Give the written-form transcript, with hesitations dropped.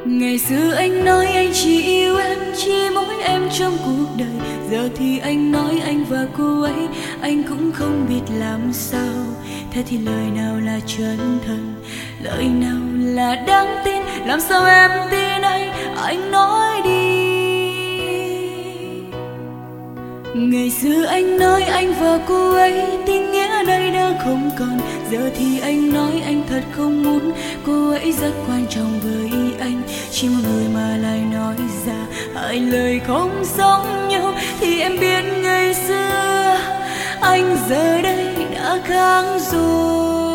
Ngày xưa anh nói anh chỉ yêu em, chỉ mỗi em trong cuộc đời. Giờ thì anh nói anh và cô ấy, anh cũng không biết làm sao. Thế thì lời nào là chân thành, lời nào là đáng tin? Làm sao em tin anh nói đi. Ngày xưa anh nói anh và cô ấy, tình nghĩa đây đã không còn. Giờ thì anh nói anh thật không muốn, cô ấy rất quan trọng với anh. Chỉ một người mà lại nói ra hai lời không giống nhau. Thì em biết ngày xưa anh giờ đây đã khác rồi.